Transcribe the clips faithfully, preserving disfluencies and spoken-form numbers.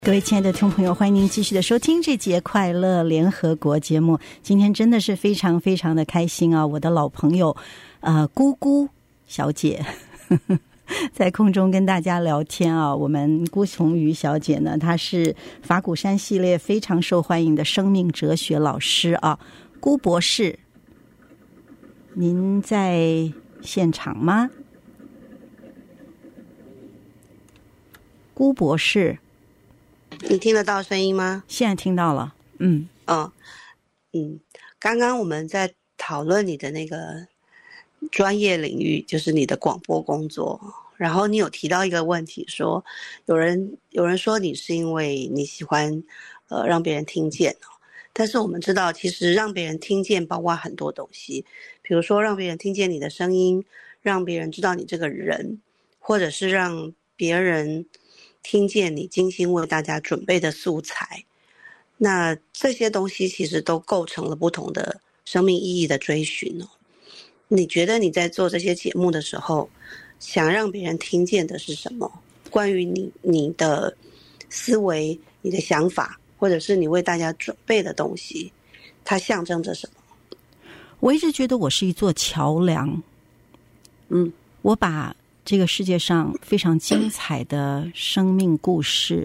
各位亲爱的听众朋友，欢迎您继续的收听这节快乐联合国节目。今天真的是非常非常的开心啊！我的老朋友呃姑姑小姐呵呵在空中跟大家聊天啊。我们辜琼瑜小姐呢，她是法鼓山系列非常受欢迎的生命哲学老师啊。辜博士，您在现场吗？辜博士， 你听得到声音吗？ 现在听到了。嗯哦嗯，刚刚我们在讨论你的那个专业领域，就是你的广播工作，然后你有提到一个问题，说有人有人说你是因为你喜欢呃让别人听见，但是我们知道其实让别人听见包括很多东西，比如说让别人听见你的声音，让别人知道你这个人，或者是让别人听见你精心为大家准备的素材，那这些东西其实都构成了不同的生命意义的追寻哦。你觉得你在做这些节目的时候，想让别人听见的是什么？关于你你的思维、你的想法，或者是你为大家准备的东西，它象征着什么？ 我一直觉得我是一座桥梁。 嗯， 我把这个世界上非常精彩的生命故事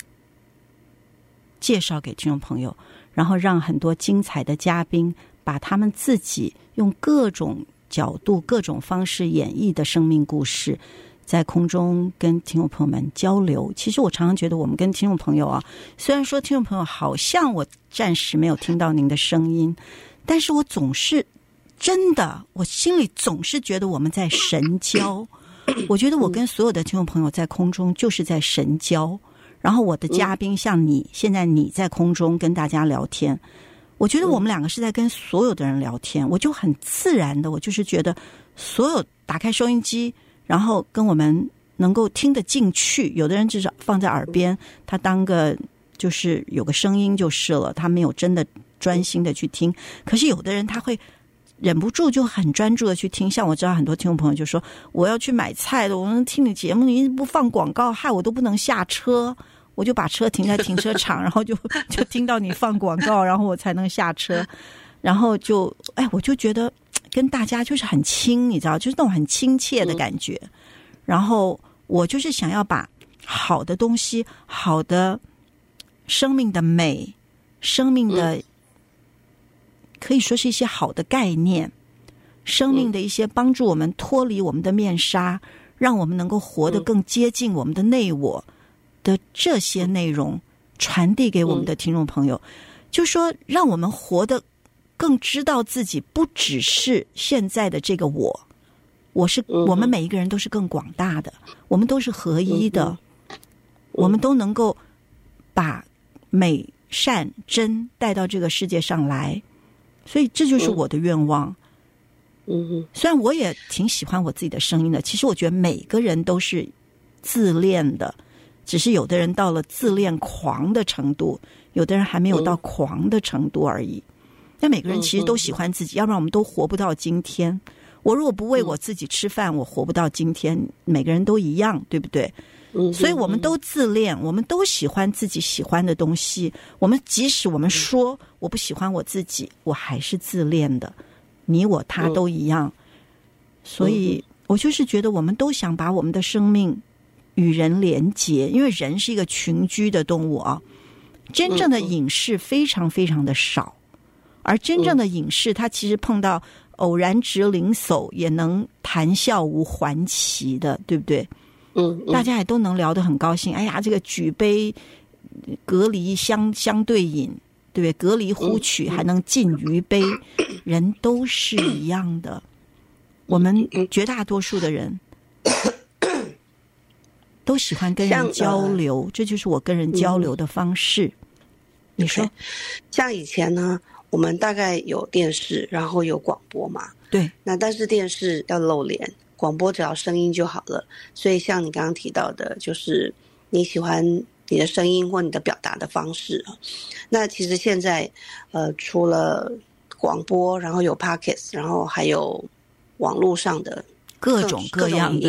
介绍给听众朋友，然后让很多精彩的嘉宾把他们自己用各种角度、各种方式演绎的生命故事在空中跟听众朋友们交流。其实我常常觉得我们跟听众朋友啊，虽然说听众朋友好像我暂时没有听到您的声音，但是我总是真的我心里总是觉得我们在神交。我觉得我跟所有的听众朋友在空中就是在神交，然后我的嘉宾像你，现在你在空中跟大家聊天，我觉得我们两个是在跟所有的人聊天，我就很自然的，我就是觉得所有打开收音机，然后跟我们能够听得进去，有的人至少放在耳边，他当个就是有个声音就是了，他没有真的专心的去听，可是有的人他会忍不住就很专注的去听，像我知道很多听众朋友就说我要去买菜的，我能听你节目，你不放广告害我都不能下车，我就把车停在停车场然后就就听到你放广告，然后我才能下车，然后就哎我就觉得跟大家就是很亲，你知道，就是那种很亲切的感觉，然后我就是想要把好的东西，好的生命的美，生命的可以说是一些好的概念，生命的一些帮助我们脱离我们的面纱，让我们能够活得更接近我们的内我的这些内容传递给我们的听众朋友，就说让我们活得更知道自己不只是现在的这个我，我是我们每一个人都是更广大的，我们都是合一的，我们都能够把美善真带到这个世界上来，所以这就是我的愿望。 嗯， 虽然我也挺喜欢我自己的声音的，其实我觉得每个人都是自恋的，只是有的人到了自恋狂的程度，有的人还没有到狂的程度而已。但每个人其实都喜欢自己，要不然我们都活不到今天。我如果不为我自己吃饭，我活不到今天。每个人都一样，对不对？所以我们都自恋，我们都喜欢自己喜欢的东西，我们即使我们说我不喜欢我自己，我还是自恋的，你我他都一样。所以我就是觉得我们都想把我们的生命与人连结，因为人是一个群居的动物啊。真正的隐士非常非常的少，而真正的隐士他其实碰到偶然值灵叟也能谈笑无还期的，对不对？ 嗯， 大家也都能聊得很高兴。哎呀，这个举杯隔离相相对饮，对不对？隔离呼取还能尽余杯，人都是一样的。我们绝大多数的人都喜欢跟人交流，呃、这就是我跟人交流的方式。嗯、你说， 像以前呢，我们大概有电视，然后有广播嘛。 对， 那但是电视要露脸。广播只要声音就好了，所以像你刚刚提到的，就是你喜欢你的声音或你的表达的方式。那其实现在，呃，除了广播，然后有 Podcast， 然后还有网络上的各种各样的，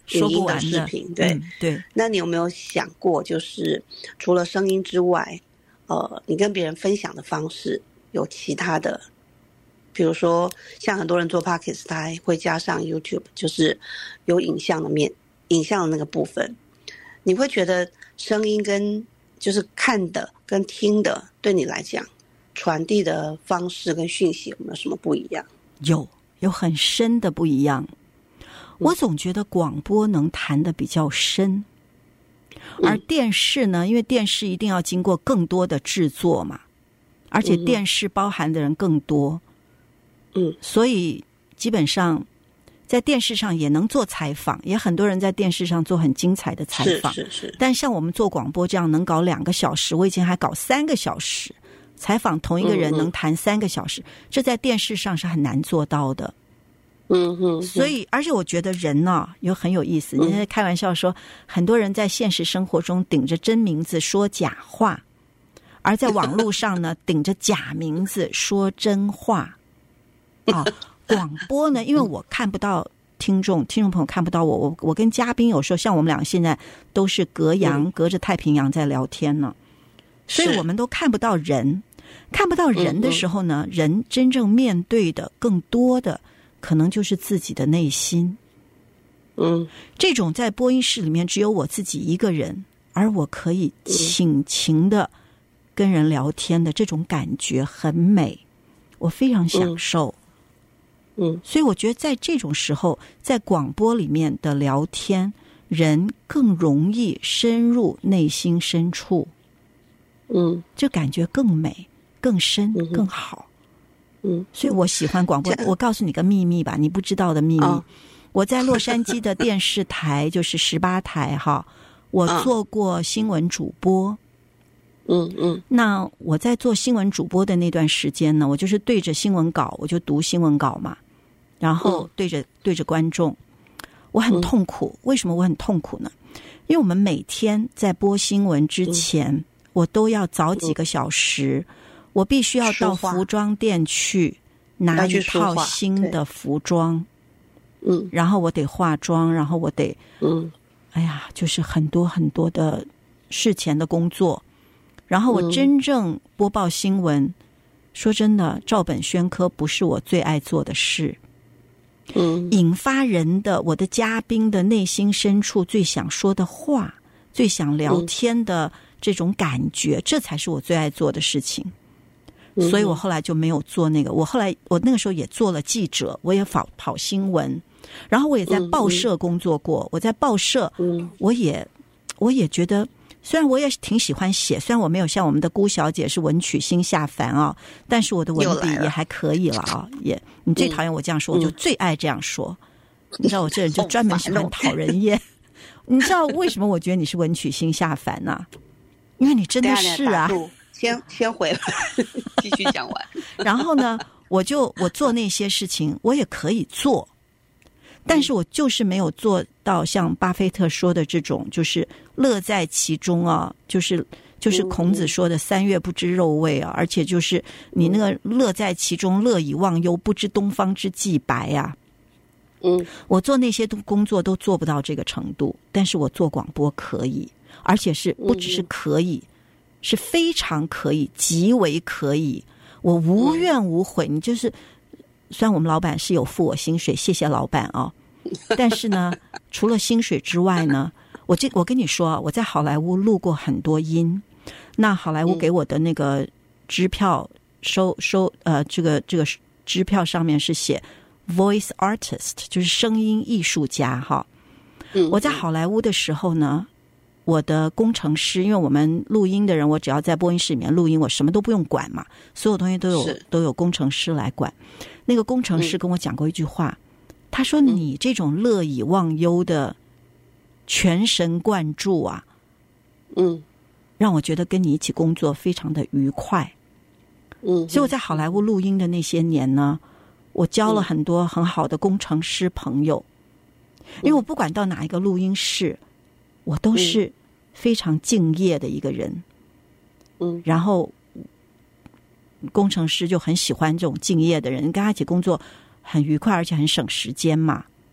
说不完影音的视频，对、 嗯、对。 那你有没有想过，就是除了声音之外，呃，你跟别人分享的方式有其他的？比如说，像很多人做 Podcast， 他还会加上 YouTube， 就是有影像的面，影像的那个部分。你会觉得声音跟就是看的跟听的，对你来讲，传递的方式跟讯息有没有什么不一样？ 有，有很深的不一样。我总觉得广播能谈得比较深，而电视呢，因为电视一定要经过更多的制作嘛，而且电视包含的人更多，嗯，所以基本上在电视上也能做采访，也很多人在电视上做很精彩的采访， 是是是。但像我们做广播这样能搞两个小时，我以前还搞三个小时，采访同一个人能谈三个小时，嗯嗯，这在电视上是很难做到的。 嗯哼， 所以而且我觉得人呢、啊、有很有意思，你在开玩笑说、嗯、很多人在现实生活中顶着真名字说假话，而在网络上呢顶着假名字说真话啊。广播呢，因为我看不到听众，听众朋友看不到我，我我跟嘉宾有时候像我们两个现在都是隔洋、嗯、隔着太平洋在聊天呢，所以我们都看不到人，看不到人的时候呢、嗯嗯、人真正面对的更多的可能就是自己的内心。 嗯， 这种在播音室里面只有我自己一个人，而我可以倾情的跟人聊天的这种感觉很美，我非常享受。 嗯， 所以我觉得在这种时候，在广播里面的聊天，人更容易深入内心深处。 嗯， 这感觉更美、更深、嗯、更好。 嗯， 所以我喜欢广播。我告诉你个秘密吧，你不知道的秘密。哦、我在洛杉矶的电视台，就是十八台哈，我做过新闻主播。 嗯嗯。 那我在做新闻主播的那段时间呢，我就是对着新闻稿，我就读新闻稿嘛，然后对着、嗯、对着观众，我很痛苦、嗯。为什么我很痛苦呢？因为我们每天在播新闻之前，嗯、我都要早几个小时。嗯，我必须要到服装店去拿一套新的服装， 嗯， 然后我得化妆，然后我得， 嗯， 哎呀，就是很多很多的事前的工作，然后我真正播报新闻，嗯、说真的，照本宣科不是我最爱做的事， 嗯， 引发人的我的嘉宾的内心深处最想说的话，最想聊天的这种感觉，嗯、这才是我最爱做的事情。所以我后来就没有做那个，我后来我那个时候也做了记者，我也跑跑新闻，然后我也在报社工作过。嗯、我在报社， 嗯， 我也我也觉得，虽然我也挺喜欢写，虽然我没有像我们的姑小姐是文曲星下凡啊，但是我的文笔也还可以了啊。也，你最讨厌我这样说，嗯、我就最爱这样说。嗯、你知道我这人就专门喜欢讨人厌。你知道为什么我觉得你是文曲星下凡呢、啊？因为你真的是啊。 先先回来，继续讲完。 然后呢，我就我做那些事情，我也可以做，但是我就是没有做到像巴菲特说的这种，就是乐在其中啊，就是就是孔子说的“三月不知肉味”啊，而且就是你那个乐在其中，乐以忘忧，不知东方之既白啊。 嗯， 我做那些工作都做不到这个程度，但是我做广播可以，而且是不只是可以。是非常可以，极为可以，我无怨无悔。你就是，虽然我们老板是有付我薪水，谢谢老板啊，但是呢，除了薪水之外呢，我这我跟你说，我在好莱坞录过很多音，那好莱坞给我的那个支票收收呃，这个这个支票上面是写 voice artist， 就是声音艺术家哈。我在好莱坞的时候呢。我的工程师，因为我们录音的人，我只要在播音室里面录音，我什么都不用管嘛，所有东西都有都有工程师来管。那个工程师跟我讲过一句话，嗯、他说：“你这种乐以忘忧的全神贯注啊， 嗯， 让我觉得跟你一起工作非常的愉快。” 嗯， 所以我在好莱坞录音的那些年呢，我交了很多很好的工程师朋友，嗯、因为我不管到哪一个录音室。我都是非常敬业的一个人， 嗯， 然后工程师就很喜欢这种敬业的人，跟他一起工作很愉快，而且很省时间嘛。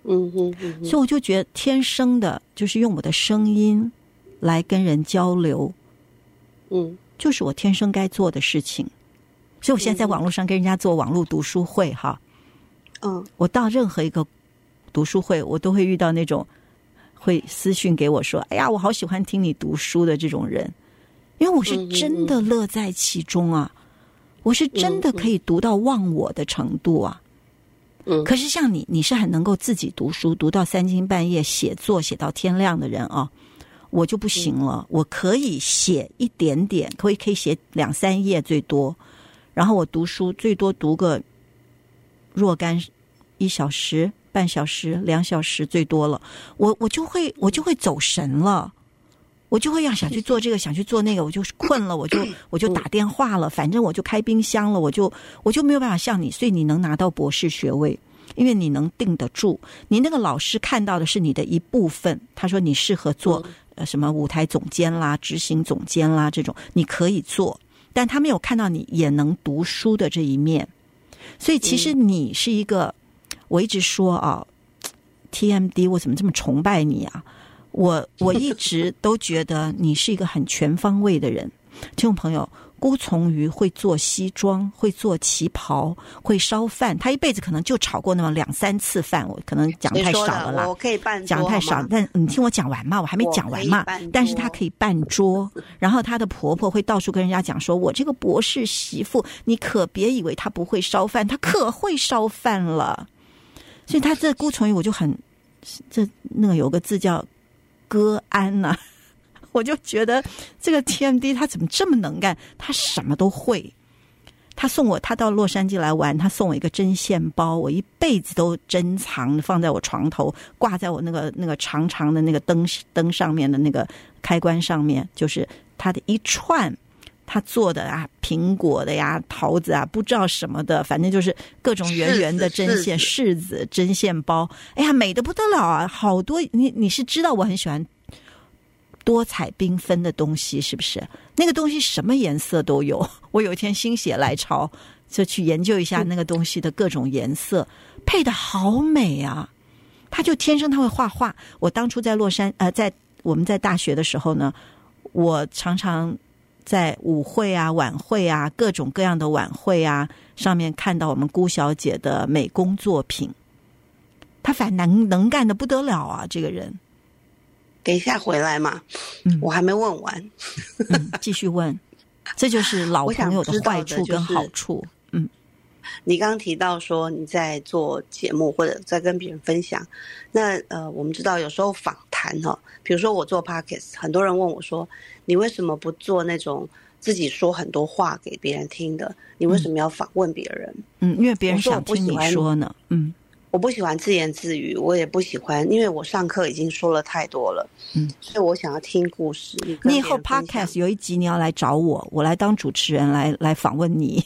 嗯哼嗯哼， 所以我就觉得天生的就是用我的声音来跟人交流， 嗯， 就是我天生该做的事情。所以我现在在网络上跟人家做网络读书会哈， 嗯， 我到任何一个读书会，我都会遇到那种会私讯给我说：“哎呀，我好喜欢听你读书的这种人。”因为我是真的乐在其中啊，我是真的可以读到忘我的程度啊。 嗯， 可是像你，你是很能够自己读书，读到三更半夜写作写到天亮的人啊，我就不行了。我可以写一点点，可以可以写两三页最多，然后我读书最多读个若干一小时、半小时、两小时最多了，我我就会我就会走神了。我就会要想去做这个，想去做那个，我就困了，我就我就打电话了，反正我就开冰箱了，我就我就没有办法像你，所以你能拿到博士学位，因为你能定得住。你那个老师看到的是你的一部分，他说你适合做呃什么舞台总监啦、执行总监啦这种，你可以做，但他没有看到你也能读书的这一面。所以其实你是一个，我一直说啊 ，T M D， 我怎么这么崇拜你啊？我我一直都觉得你是一个很全方位的人。听众朋友，辜从瑜会做西装，会做旗袍，会烧饭，他一辈子可能就炒过那么两三次饭，我可能讲太少了啦。 我可以办桌， 讲太少，但你听我讲完嘛，我还没讲完嘛。但是他可以办桌，然后他的婆婆会到处跟人家讲说，我这个博士媳妇，你可别以为她不会烧饭，她可会烧饭了。所以他这辜从瑜我就很，这那个有个字叫歌安呐、啊，我就觉得这个 T M D 他怎么这么能干，他什么都会。他送我，他到洛杉矶来玩，他送我一个针线包，我一辈子都珍藏，放在我床头，挂在我那个那个长长的那个灯灯上面的那个开关上面，就是他的一串他做的啊，苹果的呀、桃子啊，不知道什么的，反正就是各种圆圆的针线柿子针线包，哎呀，美得不得了啊！好多你你是知道我很喜欢多彩缤纷的东西，是不是？那个东西什么颜色都有。我有一天心血来潮，就去研究一下那个东西的各种颜色，配得好美啊！他就天生他会画画。我当初在洛杉呃，在我们在大学的时候呢，我常常在舞会啊、晚会啊、各种各样的晚会啊上面看到我们辜小姐的美工作品，她反能能干的不得了啊！这个人， 等一下回来嘛， 嗯， 我还没问完， 嗯，继续问，这就是老朋友的坏处跟好处。嗯， 你刚刚提到说你在做节目或者在跟别人分享，那呃，我们知道有时候访谈哈、哦，比如说我做 podcast， 很多人问我说，你为什么不做那种自己说很多话给别人听的？你为什么要访问别人？ 嗯，因为别人想听你说呢。嗯， 我不喜欢自言自语，我也不喜欢，因为我上课已经说了太多了。嗯，所以我想要听故事。你, 你以后 podcast 有一集你要来找我，我来当主持人来来访问你。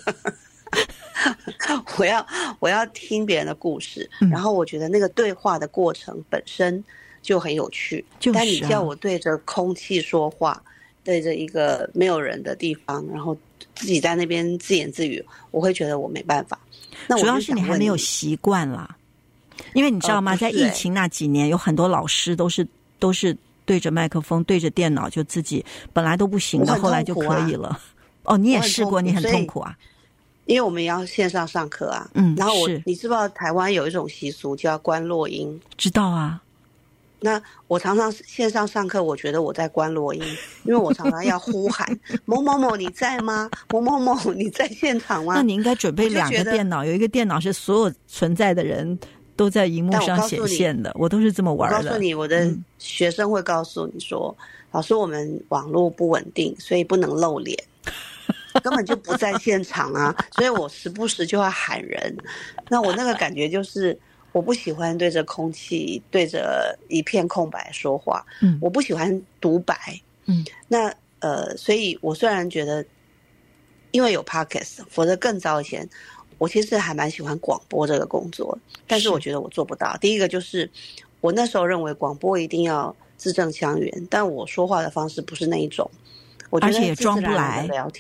我要我要听别人的故事、嗯、然后我觉得那个对话的过程本身就很有趣、就是啊、但你叫我对着空气说话，对着一个没有人的地方，然后自己在那边自言自语，我会觉得我没办法。那我主要是你还没有习惯啦，因为你知道吗、呃欸、在疫情那几年有很多老师都是都是对着麦克风对着电脑就自己本来都不行的、啊、后来就可以了。哦，你也试过，你很痛苦啊？ 因为我们也要线上上课啊， 嗯， 然后我你知不知道台湾有一种习俗叫关落音？ 知道啊。 那我常常线上上课，我觉得我在关落音，因为我常常要呼喊某某某你在吗？某某某你在现场吗？ 那你应该准备两个电脑，有一个电脑是所有存在的人都在荧幕上显现的， 我, 我都是这么玩的。 我告诉你，我的学生会告诉你说、嗯、老师我们网络不稳定，所以不能露脸。根本就不在现场啊，所以我时不时就要喊人。那我那个感觉就是，我不喜欢对着空气、对着一片空白说话。嗯，我不喜欢独白。嗯，那呃，所以我虽然觉得，因为有 podcast， 否则更早以前，我其实还蛮喜欢广播这个工作，但是我觉得我做不到。第一个就是，我那时候认为广播一定要字正腔圆，但我说话的方式不是那一种。我觉得而且也装不来聊天，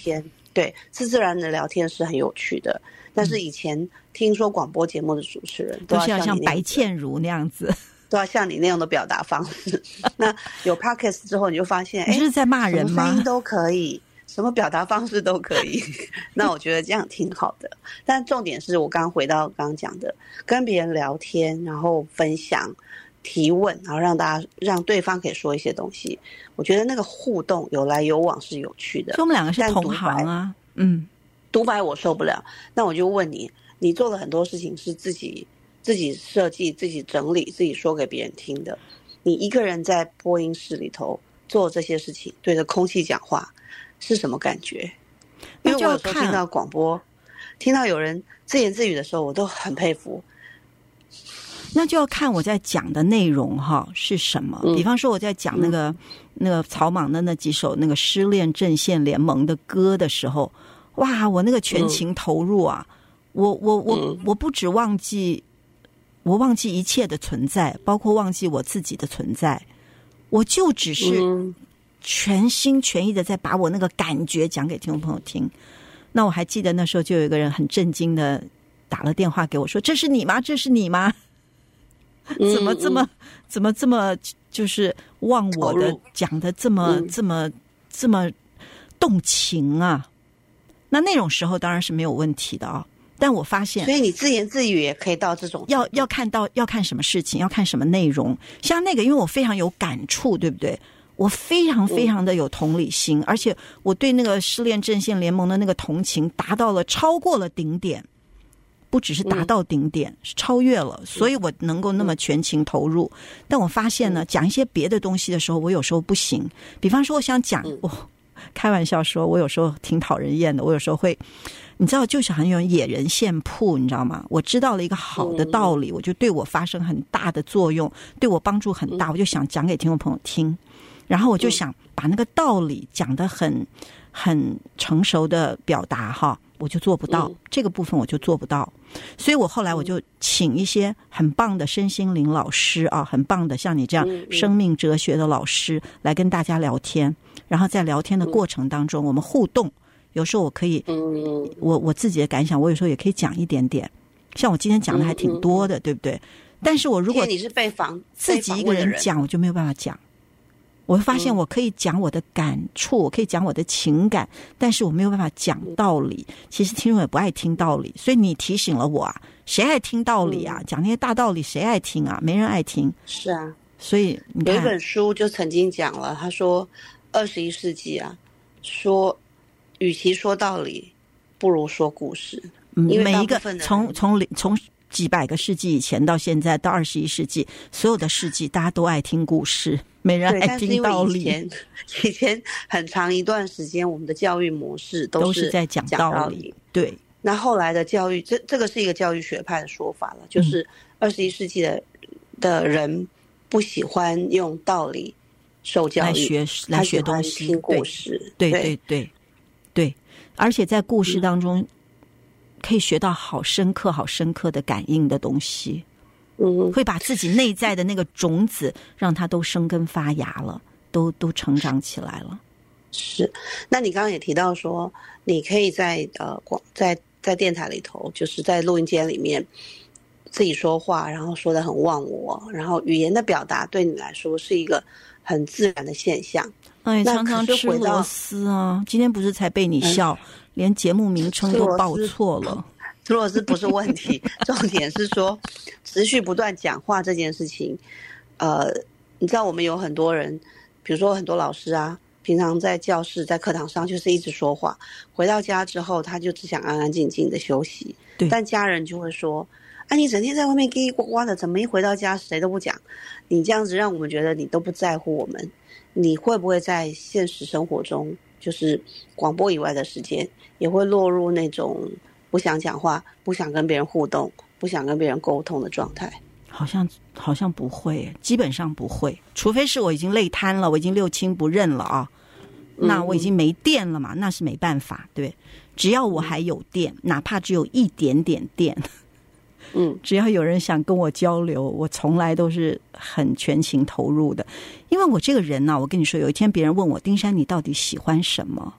对，自自然的聊天是很有趣的。但是以前听说广播节目的主持人都是要像像白倩如那样子， 都要像你那样的表达方式。那有 podcast 之后，你就发现，哎， 你是在骂人吗？ 什么声音都可以，什么表达方式都可以。那我觉得这样挺好的。但重点是我刚刚回到刚刚讲的，跟别人聊天，然后分享、提问，然后让大家让对方可以说一些东西。我觉得那个互动有来有往是有趣的。 所以我们两个是同行啊，嗯， 独白我受不了。那我就问你，你做了很多事情是自己自己设计、自己整理、自己说给别人听的。你一个人在播音室里头做这些事情，对着空气讲话，是什么感觉？因为我有时候听到广播，听到有人自言自语的时候，我都很佩服。 那就要看我在讲的内容哈是什么。比方说我在讲那个、嗯、那个草蜢的那几首那个失恋阵线联盟的歌的时候，哇，我那个全情投入啊！嗯、我我我我不只忘记，我忘记一切的存在，包括忘记我自己的存在，我就只是全心全意的在把我那个感觉讲给听众朋友听。那我还记得那时候就有一个人很震惊的打了电话给我说：“这是你吗？这是你吗？”怎么这么、嗯、怎么这么就是忘我的讲的这么、嗯、这么这么动情啊？那那种时候当然是没有问题的啊、哦。但我发现， 所以你自言自语也可以到这种要要看到要看什么事情，要看什么内容。像那个，因为我非常有感触，对不对？我非常非常的有同理心，嗯、而且我对那个失恋阵线联盟的那个同情达到了超过了顶点。不只是达到顶点、嗯、是超越了，所以我能够那么全情投入、嗯、但我发现呢，讲一些别的东西的时候我有时候不行。比方说我想讲、嗯哦、开玩笑说我有时候挺讨人厌的，我有时候会你知道就是很有野人献铺，你知道吗？我知道了一个好的道理、嗯、我就对我发生很大的作用，对我帮助很大、嗯、我就想讲给听众朋友听，然后我就想把那个道理讲得很很成熟的表达哈，我就做不到、嗯、这个部分我就做不到，所以我后来我就请一些很棒的身心灵老师啊，很棒的像你这样生命哲学的老师来跟大家聊天，然后在聊天的过程当中我们互动，有时候我可以我我自己的感想我有时候也可以讲一点点，像我今天讲的还挺多的，对不对？但是我如果你是被访自己一个人讲我就没有办法讲，我会发现我可以讲我的感触、嗯、我可以讲我的情感，但是我没有办法讲道理。其实听众也不爱听道理，所以你提醒了我啊，谁爱听道理啊、嗯、讲那些大道理谁爱听啊？没人爱听。 是啊， 所以你看有一本书就曾经讲了，他说二十一世纪啊，说与其说道理不如说故事。 嗯， 因为每一个从从从几百个世纪以前到现在到二十一世纪，所有的世纪大家都爱听故事，没人爱听道理。 以前以前很长一段时间我们的教育模式都是都是在讲道理。对， 那后来的教育，这这个是一个教育学派的说法了，就是二十一世纪的、嗯、的人不喜欢用道理受教育， 来学来学东西， 听故事。 对对对 对, 对, 对，而且在故事当中、嗯可以学到好深刻好深刻的感应的东西，嗯，会把自己内在的那个种子让它都生根发芽了，都都成长起来了。 是，那你刚刚也提到说你可以在呃广在在电台里头，就是在录音间里面自己说话，然后说得很忘我，然后语言的表达对你来说是一个很自然的现象。 哎，常常吃螺丝啊，今天不是才被你笑、嗯连节目名称都报错了， 吃螺丝不是问题，重点是说持续不断讲话这件事情。呃，你知道我们有很多人，比如说很多老师啊，平常在教室在课堂上就是一直说话，回到家之后他就只想安安静静的休息，但家人就会说啊，你整天在外面叽叽呱呱的，怎么一回到家谁都不讲？你这样子让我们觉得你都不在乎我们。你会不会在现实生活中，就是广播以外的时间，也会落入那种不想讲话、不想跟别人互动、不想跟别人沟通的状态？ 好像好像不会，基本上不会，除非是我已经累瘫了，我已经六亲不认了啊，那我已经没电了嘛，那是没办法，对。只要我还有电，哪怕只有一点点电，嗯，只要有人想跟我交流，我从来都是很全情投入的。因为我这个人呢、啊，我跟你说，有一天别人问我，丁珊你到底喜欢什么？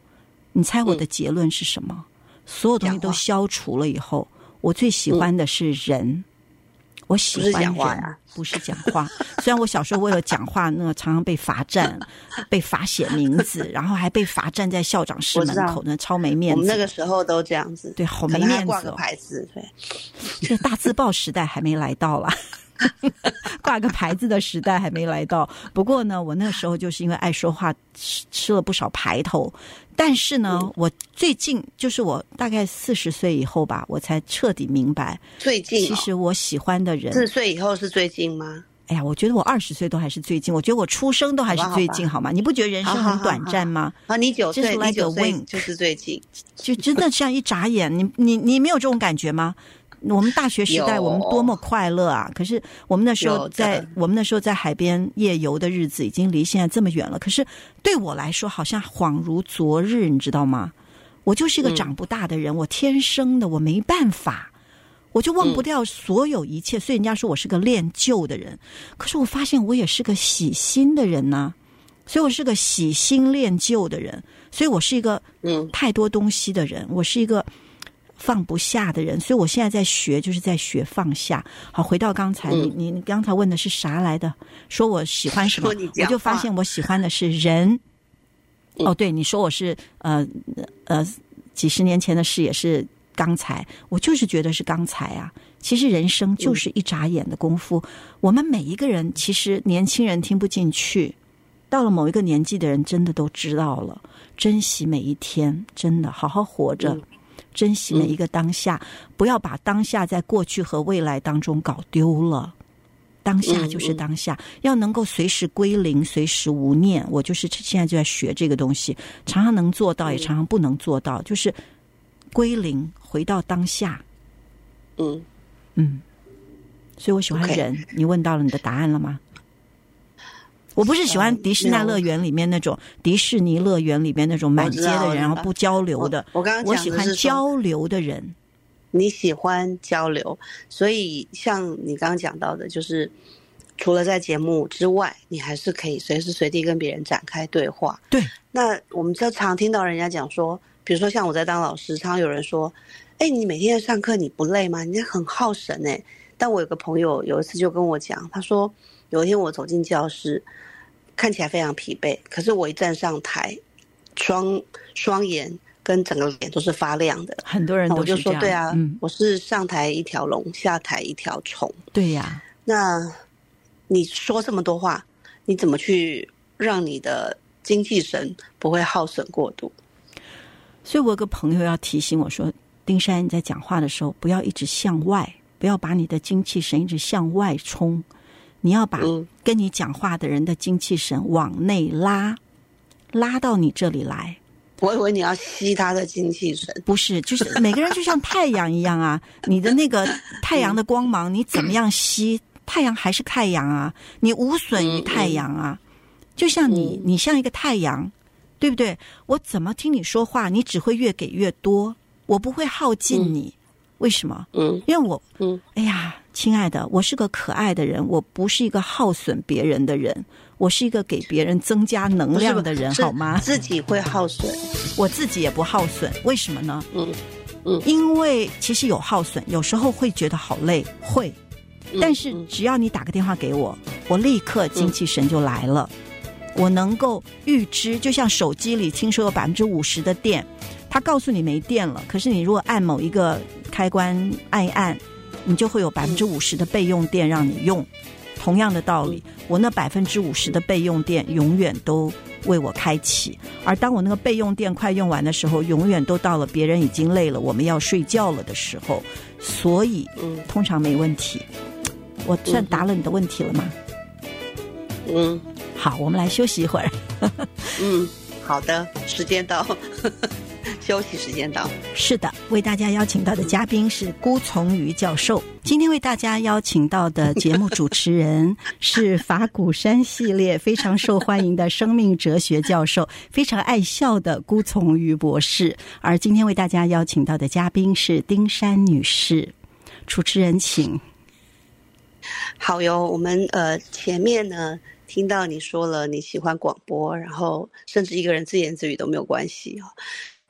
你猜我的结论是什么？嗯、所有东西都消除了以后，我最喜欢的是人。嗯、我喜欢人， 不是讲话呀， 不是讲话。虽然我小时候为了讲话，那个常常被罚站，被罚写名字，然后还被罚站在校长室门口，那超没面子。 我们那个时候都这样子， 对，好没面子、哦。 挂个牌子，对。 这大字报时代还没来到啦。挂个牌子的时代还没来到。不过呢，我那时候就是因为爱说话，吃吃了不少排头。但是呢，嗯、我最近就是我大概四十岁以后吧，我才彻底明白， 最近、哦、 其实我喜欢的人， 四十岁以后是最近吗？ 哎呀，我觉得我二十岁都还是最近，我觉得我出生都还是最近，好吗？你不觉得人生很短暂吗？ 啊，你九岁， like、 你九岁就是最近， 就真的像一眨眼，你你你没有这种感觉吗？我们大学时代我们多么快乐啊，可是我们那时候在我们那时候在海边夜游的日子已经离现在这么远了，可是对我来说好像恍如昨日，你知道吗？我就是一个长不大的人、嗯、我天生的，我没办法，我就忘不掉所有一切、嗯、所以人家说我是个恋旧的人，可是我发现我也是个喜新的人呢、啊，所以我是个喜新恋旧的人，所以我是一个太多东西的人，我是一个放不下的人，所以我现在在学，就是在学放下。好，回到刚才，嗯、你你刚才问的是啥来的？说我喜欢什么？我就发现我喜欢的是人。嗯、哦，对，你说我是呃呃几十年前的事也是刚才，我就是觉得是刚才啊。其实人生就是一眨眼的功夫，嗯、我们每一个人，其实年轻人听不进去，到了某一个年纪的人真的都知道了，珍惜每一天，真的好好活着。嗯，珍惜每一个当下、嗯、不要把当下在过去和未来当中搞丢了，当下就是当下、嗯嗯、要能够随时归零，随时无念。我就是现在就在学这个东西，常常能做到也常常不能做到、嗯、就是归零，回到当下。嗯嗯，所以我喜欢人、okay. 你问到了你的答案了吗？我不是喜欢迪士尼乐园里面那种、嗯、迪士尼乐园里面那种满街的人然后不交流的， 我, 我刚刚我喜欢交流的人。 你喜欢交流，所以像你刚刚讲到的，就是除了在节目之外，你还是可以随时随地跟别人展开对话。 对， 那我们就常听到人家讲说，比如说像我在当老师，常常有人说，哎，你每天上课你不累吗？你很耗神哎。但我有个朋友有一次就跟我讲，他说有一天我走进教室，看起来非常疲惫，可是我一站上台，双双眼跟整个脸都是发亮的。 很多人都是这样。 我就说对啊、嗯、我是上台一条龙，下台一条虫。 对呀、啊。 那你说这么多话，你怎么去让你的精气神不会耗损过度？ 所以我有个朋友要提醒我说，丁珊，你在讲话的时候不要一直向外，不要把你的精气神一直向外冲，你要把跟你讲话的人的精气神往内拉，拉到你这里来。 我以为你要吸他的精气神。 不是，就是每个人就像太阳一样啊，你的那个太阳的光芒你怎么样吸，太阳还是太阳啊，你无损于太阳啊。就像你你像一个太阳，对不对？我怎么听你说话，你只会越给越多，我不会耗尽你。为什么？嗯，因为我，嗯，哎呀，亲爱的，我是个可爱的人，我不是一个耗损别人的人，我是一个给别人增加能量的人，好吗？ 自己会耗损， 我自己也不耗损，为什么呢？ 嗯嗯， 因为其实有耗损，有时候会觉得好累，会，但是只要你打个电话给我，我立刻精气神就来了，嗯、我能够预知，就像手机里听说有百分之五十的电。他告诉你没电了，可是你如果按某一个开关按一按，你就会有百分之五十的备用电让你用。同样的道理，我那百分之五十的备用电永远都为我开启，而当我那个备用电快用完的时候，永远都到了别人已经累了，我们要睡觉了的时候。所以，通常没问题。我算答了你的问题了吗？ 嗯， 好，我们来休息一会儿。 嗯，好的，时间到。休息时间到。 是的，为大家邀请到的嘉宾是辜从瑜教授。今天为大家邀请到的节目主持人是法鼓山系列非常受欢迎的生命哲学教授，非常爱笑的辜从瑜博士。而今天为大家邀请到的嘉宾是丁珊女士。主持人请。 好哟，我们呃前面呢听到你说了你喜欢广播，然后甚至一个人自言自语都没有关系哦。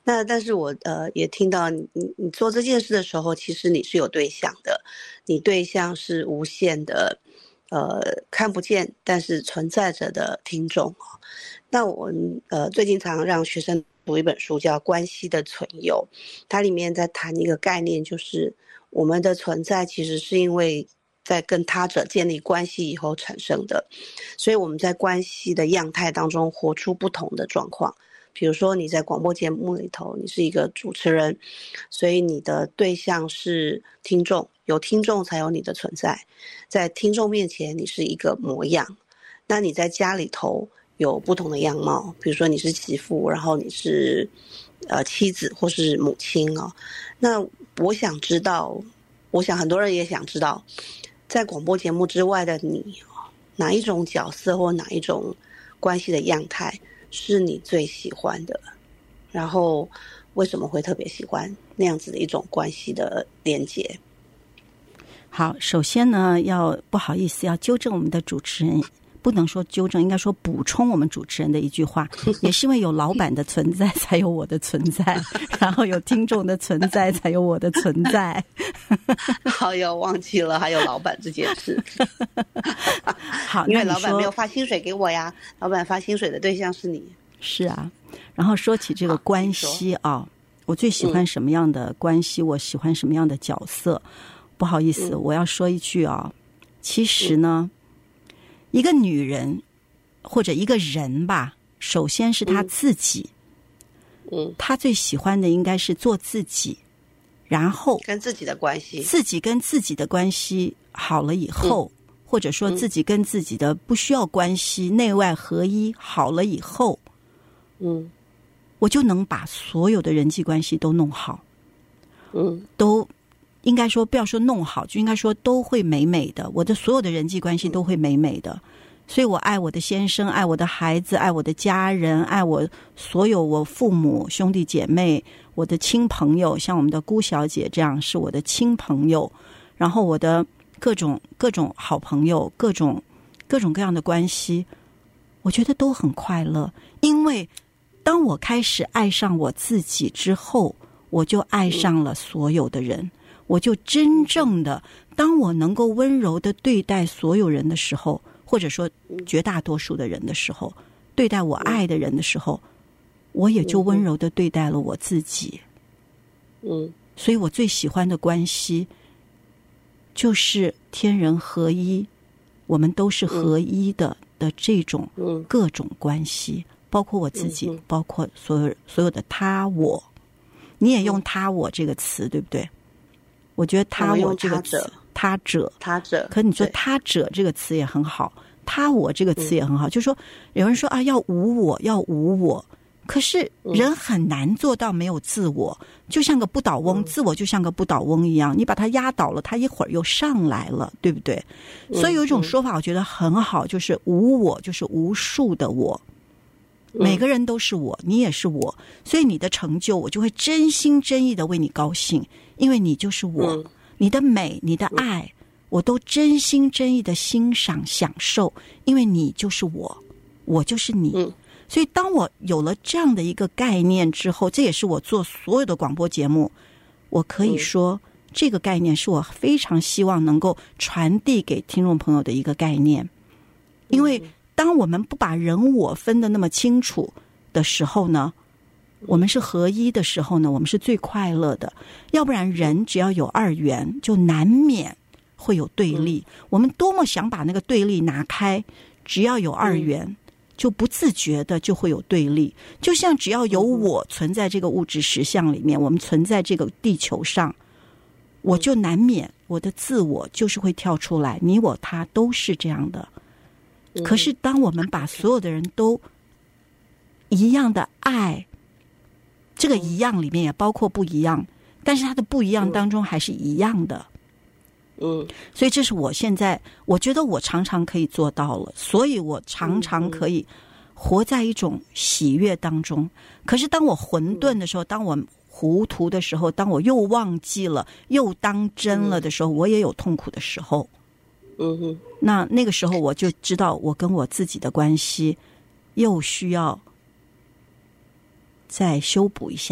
那但是我呃也听到你你你做这件事的时候，其实你是有对象的，你对象是无限的，呃看不见但是存在着的听众。那我呃最近常常让学生读一本书叫《关系的存有》，它里面在谈一个概念，就是我们的存在其实是因为在跟他者建立关系以后产生的，所以我们在关系的样态当中活出不同的状况。比如说你在广播节目里头，你是一个主持人，所以你的对象是听众，有听众才有你的存在，在听众面前你是一个模样。那你在家里头有不同的样貌，比如说你是媳妇，然后你是呃妻子或是母亲哦。那我想知道，我想很多人也想知道，在广播节目之外的你，哪一种角色或哪一种关系的样态是你最喜欢的？然后为什么会特别喜欢那样子的一种关系的连结？ 好，首先呢，要不好意思，要纠正我们的主持人。不能说纠正，应该说补充我们主持人的一句话，也是因为有老板的存在才有我的存在，然后有听众的存在才有我的存在。 好友忘记了还有老板这件事。 好， 因为老板没有发薪水给我呀，老板发薪水的对象是你。 是啊，然后说起这个关系啊，我最喜欢什么样的关系、嗯、我喜欢什么样的角色。不好意思、嗯、我要说一句啊，其实呢、嗯一个女人或者一个人吧，首先是她自己， 嗯， 她最喜欢的应该是做自己，然后跟自己的关系， 自己跟自己的关系好了以后、嗯、或者说自己跟自己的不需要关系、嗯、内外合一好了以后， 嗯， 我就能把所有的人际关系都弄好， 嗯， 都应该说不要说弄好，就应该说都会美美的，我的所有的人际关系都会美美的、嗯、所以我爱我的先生，爱我的孩子，爱我的家人，爱我所有我父母兄弟姐妹，我的亲朋友，像我们的姑小姐这样是我的亲朋友，然后我的各种各种好朋友，各种各种各样的关系，我觉得都很快乐。因为当我开始爱上我自己之后，我就爱上了所有的人、嗯，我就真正的，当我能够温柔的对待所有人的时候，或者说绝大多数的人的时候，对待我爱的人的时候，我也就温柔的对待了我自己。 嗯， 所以我最喜欢的关系就是天人合一，我们都是合一的的这种各种关系，包括我自己，包括所有所有的他我。你也用他我这个词，对不对？我觉得他我这个词，他者， 他者。 可你说他者这个词也很好，他我这个词也很好。就是说，有人说啊，要无我，要无我。可是人很难做到没有自我，就像个不倒翁，自我就像个不倒翁一样，你把它压倒了，它一会儿又上来了，对不对？所以有一种说法，我觉得很好，就是无我，就是无数的我。每个人都是我，你也是我，所以你的成就我就会真心真意的为你高兴，因为你就是我、嗯、你的美你的爱、嗯、我都真心真意的欣赏享受，因为你就是我，我就是你、嗯、所以当我有了这样的一个概念之后，这也是我做所有的广播节目，我可以说、嗯、这个概念是我非常希望能够传递给听众朋友的一个概念。因为当我们不把人我分得那么清楚的时候呢，我们是合一的时候呢，我们是最快乐的。要不然人只要有二元，就难免会有对立。我们多么想把那个对立拿开，只要有二元，就不自觉的就会有对立。就像只要有我存在这个物质实相里面，我们存在这个地球上，我就难免我的自我就是会跳出来，你我他都是这样的。可是当我们把所有的人都一样的爱，这个一样里面也包括不一样，但是它的不一样当中还是一样的。 嗯， 所以这是我现在我觉得我常常可以做到了，所以我常常可以活在一种喜悦当中。可是当我混沌的时候，当我糊涂的时候，当我又忘记了又当真了的时候，我也有痛苦的时候。 嗯哼， 那那个时候我就知道我跟我自己的关系又需要再修补一下，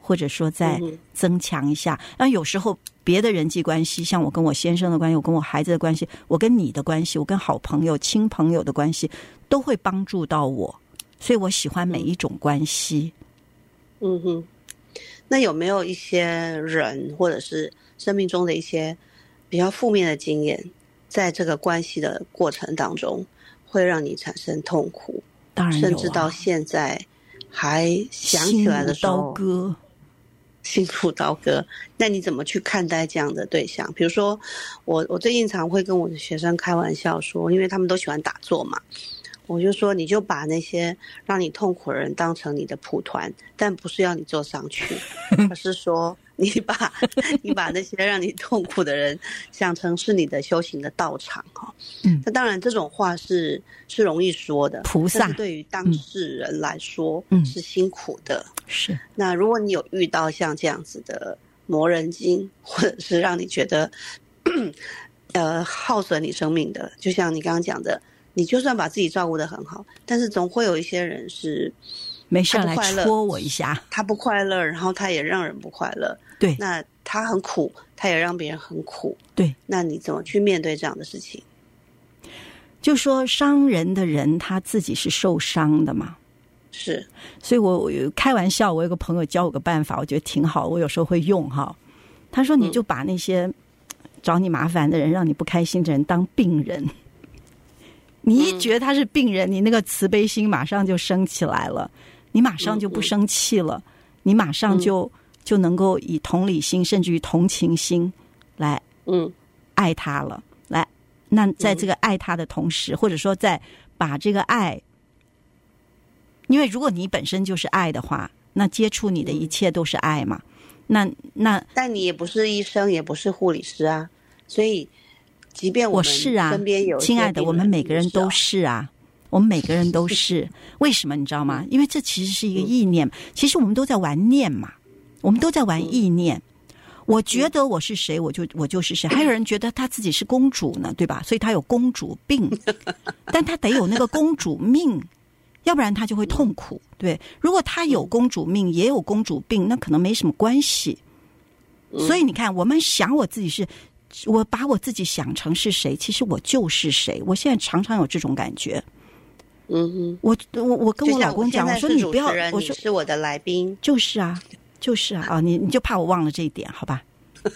或者说再增强一下。那、嗯、有时候别的人际关系，像我跟我先生的关系，我跟我孩子的关系，我跟你的关系，我跟好朋友亲朋友的关系，都会帮助到我，所以我喜欢每一种关系。 嗯哼，那有没有一些人或者是生命中的一些比较负面的经验，在这个关系的过程当中会让你产生痛苦？ 当然有、啊、 甚至到现在还想起来的时候， 心如刀割， 心如刀割。那你怎么去看待这样的对象？比如说，我我最近常会跟我的学生开玩笑说，因为他们都喜欢打坐嘛，我就说，你就把那些让你痛苦的人当成你的蒲团，但不是要你坐上去，而是说你把你把那些让你痛苦的人想成是你的修行的道场哈。嗯，那当然这种话是是容易说的， 菩萨， 但是对于当事人来说，嗯，是辛苦的。 是。 那如果你有遇到像这样子的魔人精，或者是让你觉得呃耗损你生命的，就像你刚刚讲的。你就算把自己照顾得很好，但是总会有一些人是没事来戳我一下， 他不快乐，然后他也让人不快乐。 对， 那他很苦，他也让别人很苦。 对， 那你怎么去面对这样的事情？ 就说伤人的人他自己是受伤的嘛， 是。 所以我我开玩笑，我有个朋友教我个办法，我觉得挺好，我有时候会用哈。他说你就把那些找你麻烦的人、让你不开心的人当病人。你一觉得他是病人，你那个慈悲心马上就升起来了，你马上就不生气了，你马上就就能够以同理心甚至于同情心来嗯爱他了。来，那在这个爱他的同时，或者说在把这个爱，因为如果你本身就是爱的话，那接触你的一切都是爱嘛。那那但你也不是医生，也不是护理师啊，所以即便我们身边有、 啊、亲爱的，我们每个人都是啊，我们每个人都是。为什么你知道吗？因为这其实是一个意念，其实我们都在玩念嘛，我们都在玩意念。我觉得我是谁，我就我就是谁。还有人觉得他自己是公主呢，对吧？所以他有公主病，但他得有那个公主命，要不然他就会痛苦。对，如果他有公主命，也有公主病，那可能没什么关系。所以你看，我们想我自己是。我把我自己想成是谁，其实我就是谁。我现在常常有这种感觉。 嗯哼， 我我我跟我老公讲，我说你不要，我说你是我的来宾， 就是啊，就是啊，啊，你你就怕我忘了这一点，好吧？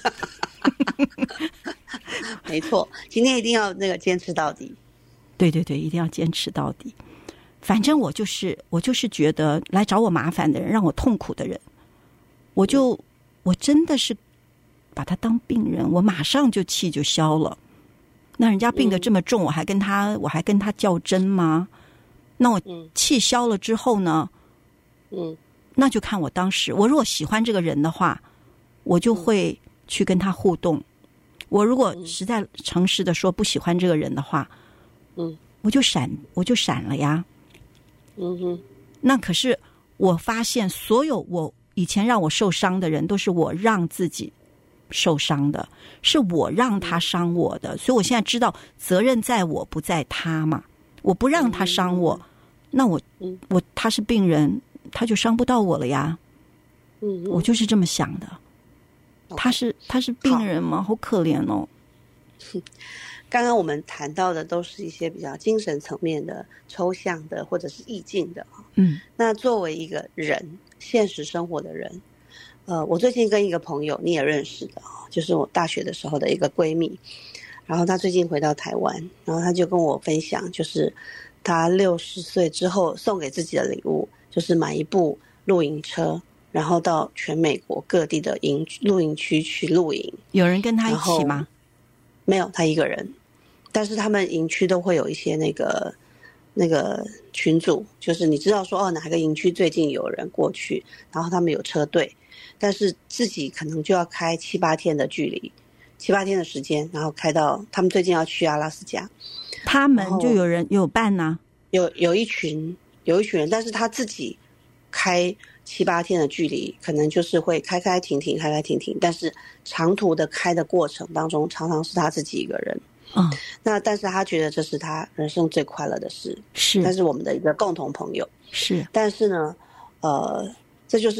没错，今天一定要那个坚持到底。 对对对，一定要坚持到底。反正我就是我就是觉得来找我麻烦的人，让我痛苦的人，我就我真的是。把他当病人，我马上就气就消了。那人家病得这么重，我还跟他我还跟他较真吗？那我气消了之后呢？嗯，那就看我当时，我如果喜欢这个人的话，我就会去跟他互动。我如果实在诚实的说不喜欢这个人的话，嗯，我就闪，我就闪了呀。嗯哼，那可是我发现，所有我以前让我受伤的人，都是我让自己。受伤的是我让他伤我的，所以我现在知道责任在我不在他嘛。我不让他伤我，那我我他是病人，他就伤不到我了呀。我就是这么想的。他是他是病人吗？好可怜哦。 刚刚我们谈到的都是一些比较精神层面的、抽象的或者是意境的。嗯，那作为一个人，现实生活的人。呃，我最近跟一个朋友，你也认识的，就是我大学的时候的一个闺蜜，然后她最近回到台湾，然后她就跟我分享，就是她六十岁之后送给自己的礼物，就是买一部露营车，然后到全美国各地的营露营区去露营。 有人跟她一起吗？ 没有，她一个人，但是他们营区都会有一些那个那个群组，就是你知道说哦哪个营区最近有人过去，然后他们有车队。但是自己可能就要开七八天的距离，七八天的时间，然后开到他们最近要去阿拉斯加， 他们就有人有伴呢、啊， 有有一群有一群人，但是他自己开七八天的距离，可能就是会开开停停，开开停停，但是长途的开的过程当中，常常是他自己一个人。嗯，那但是他觉得这是他人生最快乐的事， 是， 但是我们的一个共同朋友是， 但是呢，呃，这就是。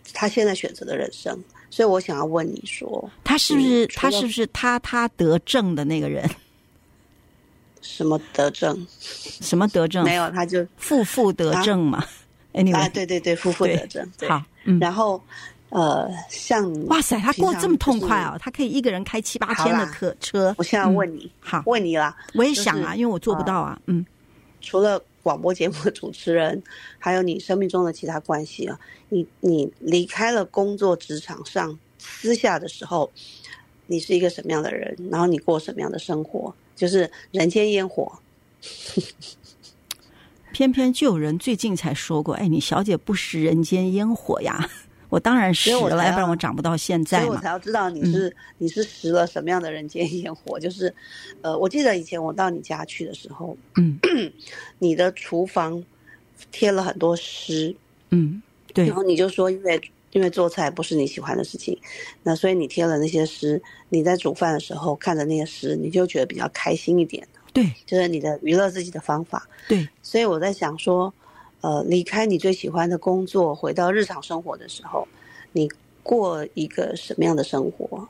他现在选择的人生。所以我想要问你说， 他是不是、嗯、他是不是他他得症的那个人？ 什么得症？ 什么得症？ 没有，他就负负得正嘛。啊, anyway, 啊，对对对，负负得正。 好，嗯， 然后呃，像你， 哇塞，他过这么痛快哦，他可以一个人开七八天的客车。 我现在问你，嗯、 好， 问你啦， 我也想啊， 就是、 因为我做不到啊，嗯。 除了广播节目的主持人，还有你生命中的其他关系啊，你你离开了工作职场上，私下的时候，你是一个什么样的人？然后你过什么样的生活？就是人间烟火。 偏偏就有人最近才说过，哎，你小姐不食人间烟火呀。我当然食了，要不然我长不到现在嘛。 所以我才要知道你是、嗯、你是食了什么样的人间烟火。就是呃，我记得以前我到你家去的时候， 嗯， 你的厨房贴了很多诗， 嗯，对， 然后你就说因为因为做菜不是你喜欢的事情，那所以你贴了那些诗，你在煮饭的时候看着那些诗，你就觉得比较开心一点。 对， 就是你的娱乐自己的方法。 对， 所以我在想说，呃，离开你最喜欢的工作，回到日常生活的时候，你过一个什么样的生活？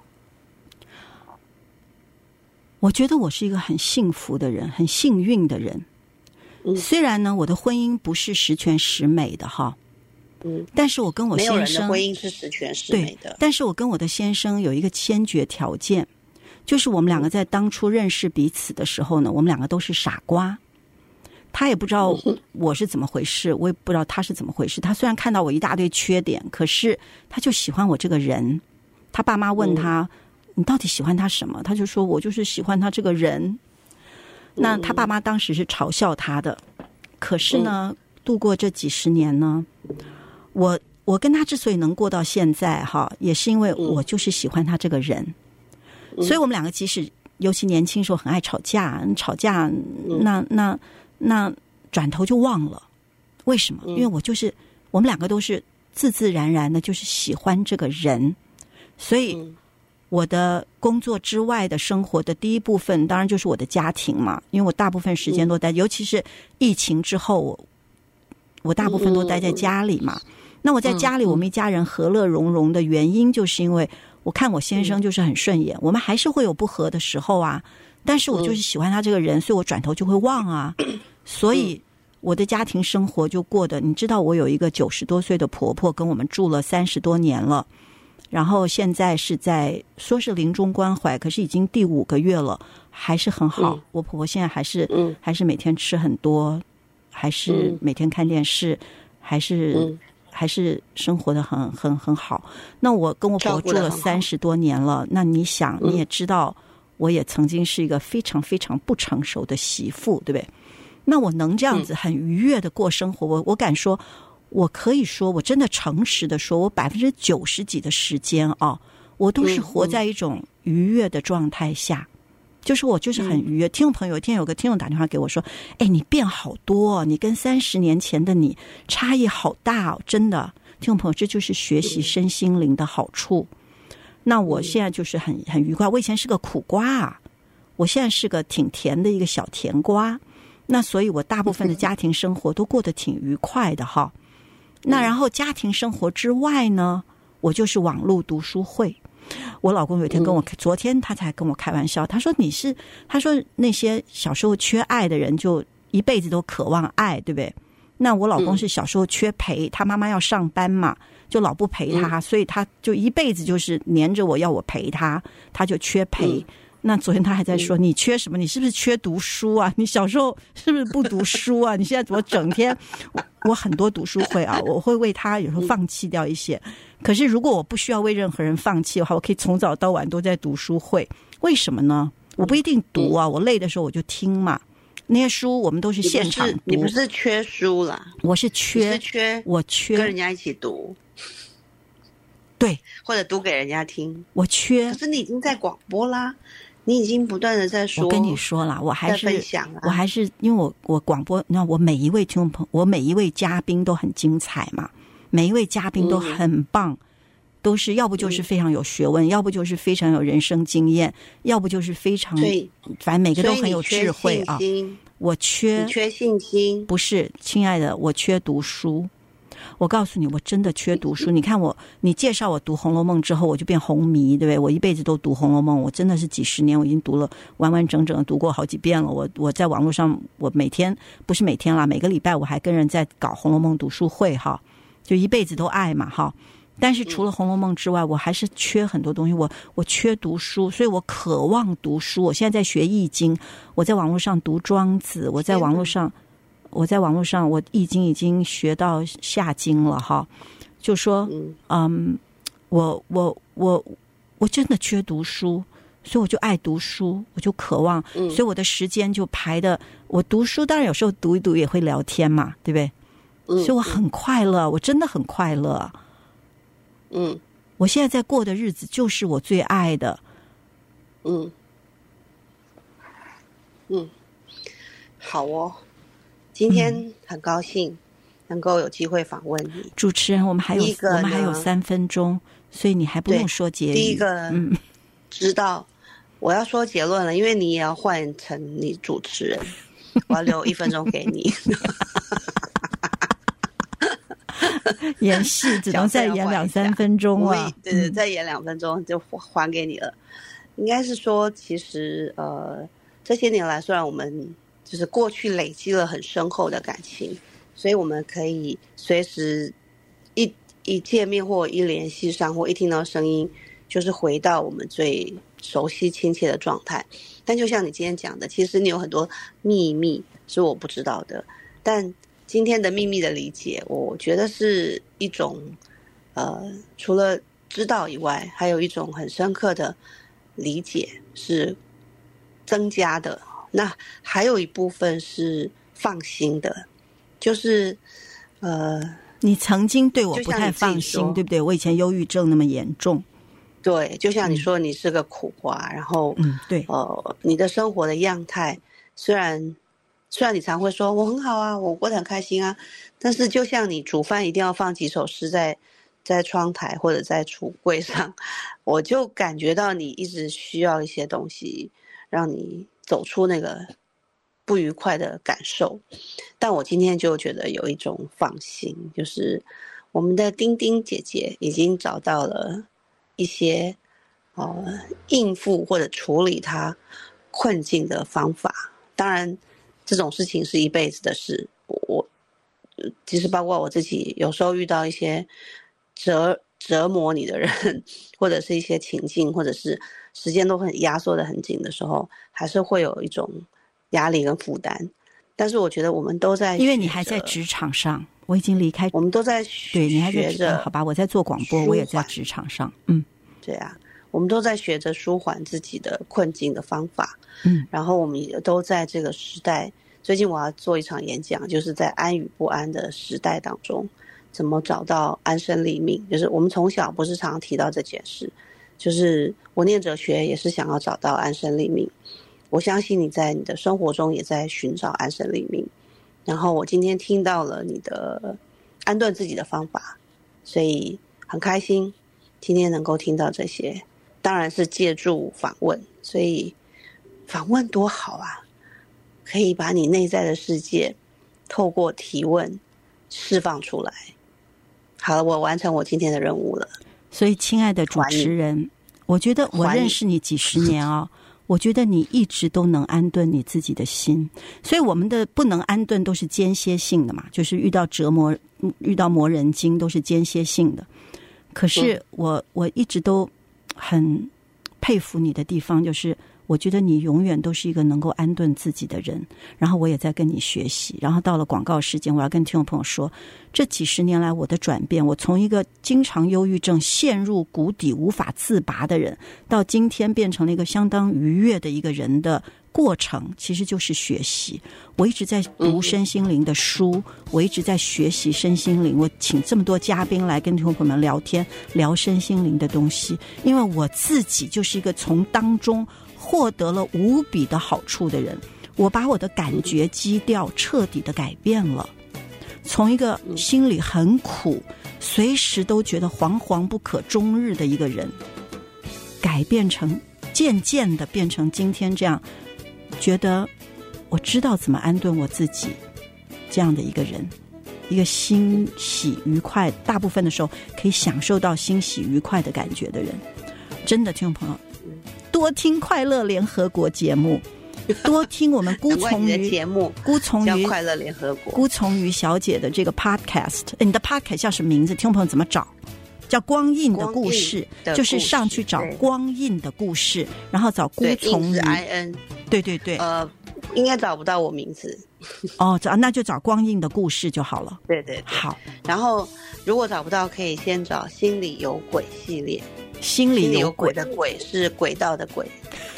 我觉得我是一个很幸福的人，很幸运的人。 嗯， 虽然呢，我的婚姻不是十全十美的哈， 嗯， 但是我跟我先生， 没有人的婚姻是十全十美的。 对，但是我跟我的先生有一个先决条件。就是我们两个在当初认识彼此的时候呢，我们两个都是傻瓜，他也不知道我是怎么回事，我也不知道他是怎么回事。他虽然看到我一大堆缺点，可是他就喜欢我这个人。他爸妈问他，你到底喜欢他什么？他就说我就是喜欢他这个人。那他爸妈当时是嘲笑他的，可是呢，度过这几十年呢，我我跟他之所以能过到现在哈，也是因为我就是喜欢他这个人。所以我们两个即使尤其年轻时候很爱吵架，吵架那那那转头就忘了，为什么？因为我就是我们两个都是自自然然的，就是喜欢这个人。所以我的工作之外的生活的第一部分，当然就是我的家庭嘛，因为我大部分时间都待，尤其是疫情之后，我我大部分都待在家里嘛。那我在家里，我们一家人和乐融融的原因，就是因为我看我先生就是很顺眼，我们还是会有不合的时候啊，但是我就是喜欢他这个人，所以我转头就会忘啊，所以我的家庭生活就过得，你知道我有一个九十多岁的婆婆跟我们住了三十多年了，然后现在是在说是临终关怀，可是已经第五个月了，还是很好。我婆婆现在还是还是每天吃很多，还是每天看电视，还是。还是生活的很很很好。那我跟我婆婆住了三十多年了，那你想你也知道，我也曾经是一个非常非常不成熟的媳妇，对不对？那我能这样子很愉悦的过生活，我我敢说，我可以说，我真的诚实的说，我百分之九十几的时间啊，我都是活在一种愉悦的状态下。就是我就是很愉悦。听众朋友，有一天有个听众打电话给我说：“哎，你变好多，你跟三十年前的你差异好大哦，真的。”听众朋友，这就是学习身心灵的好处。那我现在就是很很愉快。我以前是个苦瓜啊，我现在是个挺甜的一个小甜瓜。那所以我大部分的家庭生活都过得挺愉快的哈。那然后家庭生活之外呢，我就是网络读书会。我老公有一天跟我，昨天他才跟我开玩笑，他说你是，他说那些小时候缺爱的人就一辈子都渴望爱，对不对？那我老公是小时候缺陪，他妈妈要上班嘛，就老不陪他，所以他就一辈子就是黏着我要我陪他，他就缺陪。那昨天他还在说，你缺什么？你是不是缺读书啊？你小时候是不是不读书啊？你现在怎么整天？我, 我很多读书会啊，我会为他有时候放弃掉一些。可是如果我不需要为任何人放弃的话，我可以从早到晚都在读书会。为什么呢？我不一定读啊，我累的时候我就听嘛。那些书我们都是现场读。 你不是缺书啦， 我是缺， 你是缺， 我缺跟人家一起读。 对， 或者读给人家听。 我缺， 可是你已经在广播啦。你已经不断的在说， 我跟你说了，我还是分享啦， 我还是因为我我广播，你看我每一位听众朋友，我每一位嘉宾都很精彩嘛，每一位嘉宾都很棒，嗯、都是要不就是非常有学问，嗯、要不就是非常有人生经验，要不就是非常，反正每个都很有智慧啊。我缺， 你缺信心， 不是，亲爱的，我缺读书。 我告诉你，我真的缺读书。你看我，你介绍我读《红楼梦》之后，我就变红迷，对不对？我一辈子都读《红楼梦》，我真的是几十年，我已经读了完完整整的读过好几遍了。我我在网络上，我每天不是每天啦，每个礼拜我还跟人在搞《红楼梦》读书会哈，就一辈子都爱嘛哈。但是除了《红楼梦》之外，我还是缺很多东西。我我缺读书，所以我渴望读书。我现在在学易经，我在网络上读庄子，我在网络上，我在网络上，我易经已经学到下经了哈。就说，嗯，我我我我真的缺读书，所以我就爱读书，我就渴望，所以我的时间就排的。我读书当然有时候读一读也会聊天嘛，对不对？所以我很快乐，我真的很快乐。 嗯， 我现在在过的日子就是我最爱的。 嗯嗯，好哦，今天很高兴能够有机会访问你。 主持人，我们还有我们还有三分钟，所以你还不用说结语。 第一个，嗯，知道我要说结论了，因为你也要换成你主持人，我要留一分钟给你。 演戏只能再演两三分钟啊！ 对对，再演两分钟就还给你了。应该是说，其实呃，这些年来，虽然我们就是过去累积了很深厚的感情，所以我们可以随时一一见面或一联系上，或一听到声音，就是回到我们最熟悉亲切的状态。但就像你今天讲的，其实你有很多秘密是我不知道的，但今天的秘密的理解，我觉得是一种，呃，除了知道以外，还有一种很深刻的理解是增加的。那还有一部分是放心的，就是呃， 你曾经对我不太放心，对不对？我以前忧郁症那么严重， 对，就像你说，你是个苦瓜，嗯、然后， 嗯，对， 呃，你的生活的样态虽然。虽然你常会说我很好啊，我过得很开心啊，但是就像你煮饭一定要放几首诗在在窗台或者在橱柜上，我就感觉到你一直需要一些东西让你走出那个不愉快的感受。但我今天就觉得有一种放心，就是我们的丁丁姐姐已经找到了一些呃应付或者处理她困境的方法。当然这种事情是一辈子的事，我其实包括我自己，有时候遇到一些折折磨你的人，或者是一些情境，或者是时间都很压缩的很紧的时候，还是会有一种压力跟负担。但是我觉得我们都在， 因为你还在职场上，我已经离开， 我们都在对你还在职场，好吧？我在做广播，我也在职场上，嗯， 对啊。我们都在学着舒缓自己的困境的方法， 嗯， 然后我们也都在这个时代。最近我要做一场演讲，就是在安与不安的时代当中，怎么找到安身立命。就是我们从小不是常常提到这件事，就是我念哲学也是想要找到安身立命。我相信你在你的生活中也在寻找安身立命。然后我今天听到了你的安顿自己的方法，所以很开心今天能够听到这些。当然是借助访问，所以访问多好啊，可以把你内在的世界透过提问释放出来。好了，我完成我今天的任务了。 所以亲爱的主持人，我觉得我认识你几十年啊、哦，我觉得你一直都能安顿你自己的心。所以我们的不能安顿都是间歇性的嘛，就是遇到折磨遇到磨人精都是间歇性的。可是我、嗯、我一直都很佩服你的地方，就是我觉得你永远都是一个能够安顿自己的人，然后我也在跟你学习。然后到了广告时间，我要跟听众朋友说，这几十年来我的转变，我从一个经常忧郁症陷入谷底无法自拔的人，到今天变成了一个相当愉悦的一个人的过程，其实就是学习。我一直在读身心灵的书，我一直在学习身心灵，我请这么多嘉宾来跟听众朋友们聊天，聊身心灵的东西，因为我自己就是一个从当中获得了无比的好处的人。我把我的感觉基调彻底的改变了，从一个心里很苦，随时都觉得惶惶不可终日的一个人，改变成渐渐的变成今天这样觉得我知道怎么安顿我自己这样的一个人，一一个欣喜愉快，大部分的时候可以享受到欣喜愉快的感觉的人。真的，听众朋友，多听快乐联合国节目，多听我们辜从于节目， 辜从于快乐联合国， 辜从于小姐的这个 podcast。你的 podcast 叫什么名字？听众朋友怎么找？叫光印的故事，就是上去找光印的故事，然后找辜从于 I N， 对对对， 呃，应该找不到我名字哦，找那就找光印的故事就好了。 对对对， 好。 然后如果找不到，可以先找心里有鬼系列。 心里有鬼的鬼是轨道的鬼。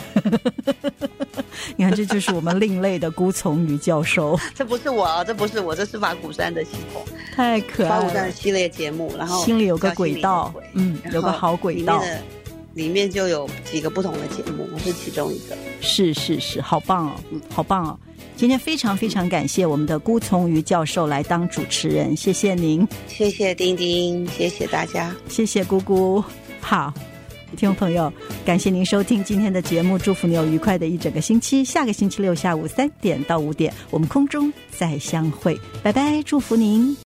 你看，这就是我们另类的辜从于教授。 这不是我啊，这不是我，这是法鼓山的系统， 太可爱了。 法鼓山的系列节目，然后心里有个轨道，嗯，有个好轨道。 里面的里面就有几个不同的节目，我是其中一个。 是是是，好棒哦，嗯，好棒哦。今天非常非常感谢我们的辜从于教授来当主持人，谢谢您， 谢谢丁丁，谢谢大家， 谢谢姑姑。好，听众朋友，感谢您收听今天的节目，祝福你有愉快的一整个星期。下个星期六下午三点到五点，我们空中再相会，拜拜，祝福您。